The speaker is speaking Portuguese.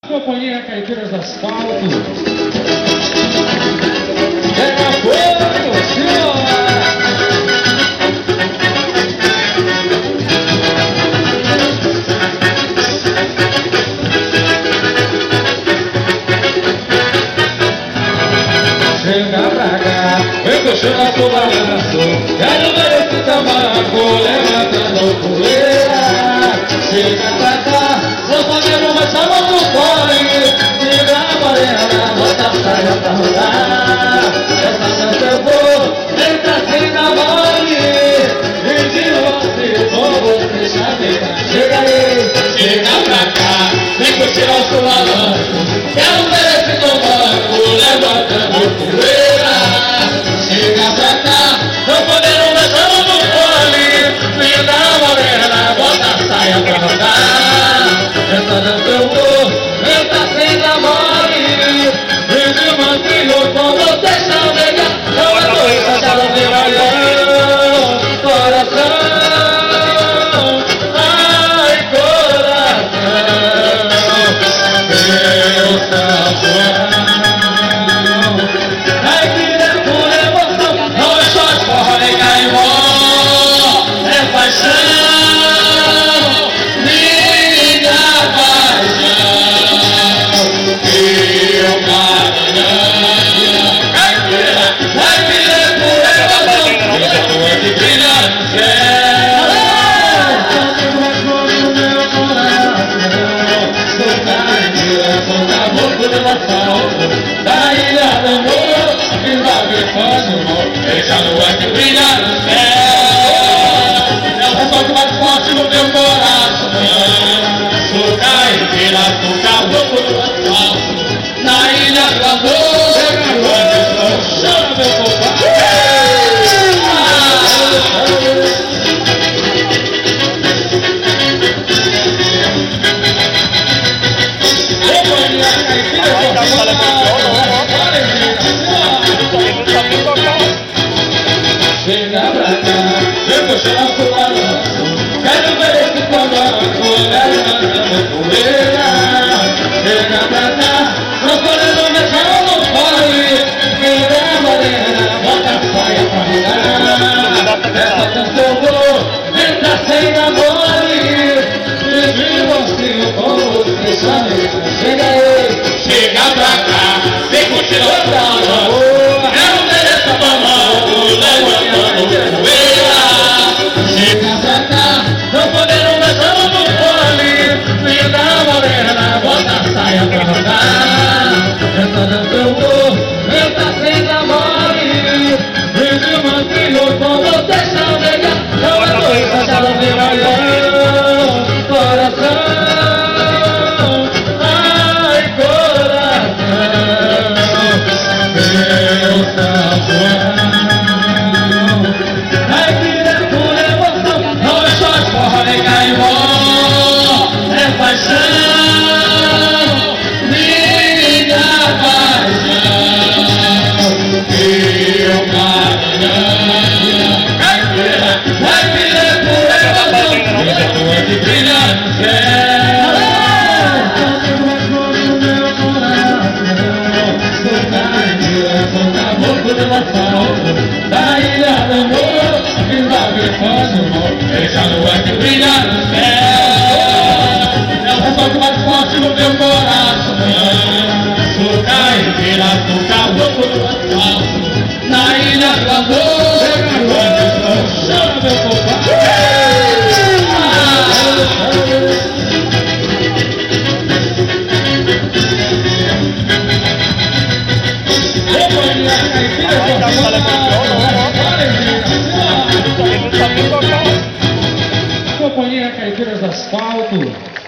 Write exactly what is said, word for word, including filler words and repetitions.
Companhia Caipiras do Asfalto. Pega fogo, senhora! Chega pra cá, vem puxando a sua balanço. Quero ver esse tabaco levantando poeira. Chega pra cá, vou fazer uma chama no fone. Tira a barreira, bota a saia pra rodar. Essa dança eu vou, entra assim na mole. E de você, vou você chaveira. Chega aí, chega pra cá, vem curtir o seu balanço. Quero ver esse tabaco levantando poeira. Chega pra cá, não podendo mais chama no fone. Tira a barreira, bota a saia pra rodar. Essa dança eu vou, entra sem dar mole. E de mantinho com você chaveira. Não é doença, já não vem olhando. Coração, ai coração, meu sabor. Ai que é pura emoção, não é só de forró nem carimbó. É paixão. Da ilha do amor, que vai gritando o amor. Deixa a lua que brilha no céu. É o som mais forte no meu coração. Sou caipira, sou caboclo do asfalto. Na ilha do amor, onde estou, chama meu compadre. Chega pra cá, vem puxando o balanço. Quero ver esse tabaco levantando poeira. Chega pra cá, não podendo deixar no fone. Tira a barreira, bota a saia pra rodar. Essa dança eu vou, entra sem dar mole. E de você com você chaveira. Chega aí, chega pra cá, vem curtir o balanço. Quero ver esse tabaco levantando poeira. Chega pra cá, não podendo deixar no fone. Me dá a barreira, bota a saia pra rodar. Essa dança eu vou, entra sem dar mole. E de mantinho com você chaveira. Não é doença, já não vem olhando. Coração, ai coração, meu sabor. Ai que é pura emoção, não é só de forró nem carimbó. É paixão, minha paixão. E eu caminhando. Ai que é pura emoção, é a lua que brilha no céu. Sou caipira, sou caboclo do asfalto. Da ilha do amor, que vai gritando o amor. Deixa a lua que brilha no céu. É o som mais forte no meu coração. Sou caipira, sou caboclo do asfalto. Na ilha do amor, onde estou, chama meu compadre. Companhia Caipiras do Asfalto.